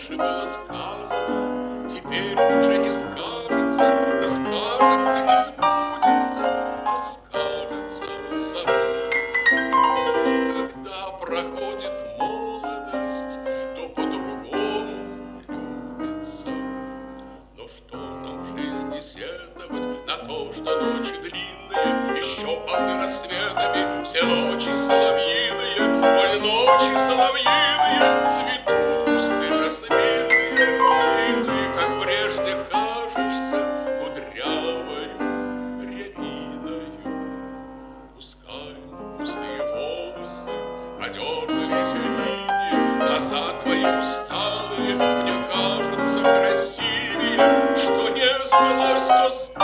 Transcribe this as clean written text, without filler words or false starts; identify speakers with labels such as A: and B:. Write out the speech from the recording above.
A: раньше было сказано, теперь уже не скажется, не скажется, не сбудется, а скажется, забудется. Когда проходит молодость, то по-другому любится. Но что нам в жизни сетовать на то, что ночи длинные, еще под рассветами все ночи соловьиные, коль ночи соловьиные, цветут кусты жасминные, и ты, как прежде, кажешься кудрявою рябиною. Пускай густые волосы подернулись инеем, глаза твои усталые мне кажутся красивее, что не сбылось, то